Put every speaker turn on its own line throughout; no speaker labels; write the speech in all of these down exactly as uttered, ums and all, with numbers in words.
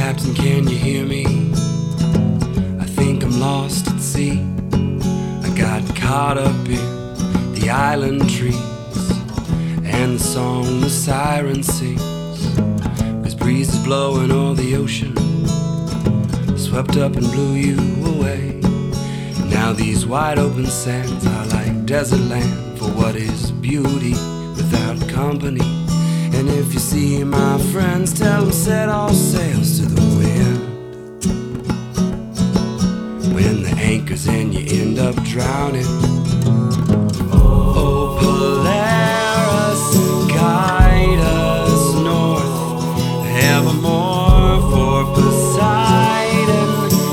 Captain, can you hear me? I think I'm lost at sea. I got caught up in the island trees and the song the siren sings. This breeze is blowing o'er the ocean, swept up and blew you away. Now these wide open sands are like desert land for what is beauty without company. And if you see my friends, tell them set all sails to the wind. When the anchor's in, you end up drowning. Oh, Polaris, guide us north, evermore, for Poseidon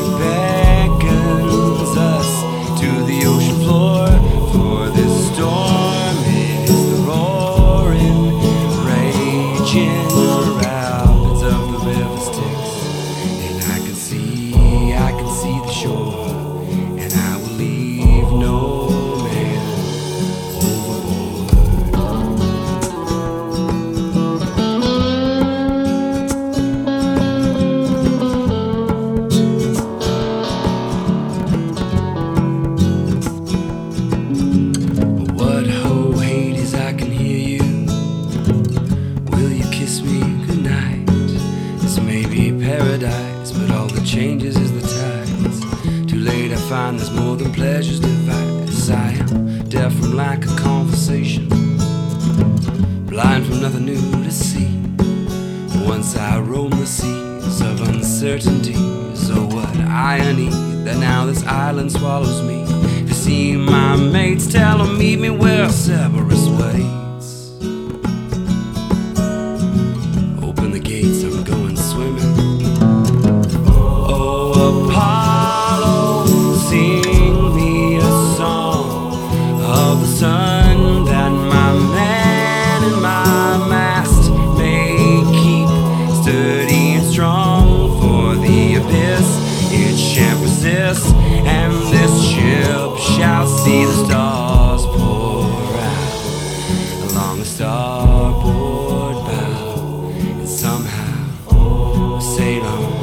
beckons us to the ocean floor. For this storm is the roaring, raging rapids of the river Styx. And I can see, I can see the shore, and I will leave no man overboard. What ho, Hades, I can hear you. Will you kiss me goodnight? This may be paradise, but all that changes is the tides. Too late I find there's more than pleasure's device. I am deaf from lack of conversation, blind from nothing new to see. Once I roam the seas of uncertainty, so what irony that now this island swallows me. If you see my mates, tell them meet me where Cerberus waits. Open the gates, I'm going swimming. Oh, Apollo, sing me a song of the sun, that my man and my mast may keep sturdy and strong. For the abyss, it shan't persist, and this ship shall see the stars pour out along the starboard bow, and somehow sail on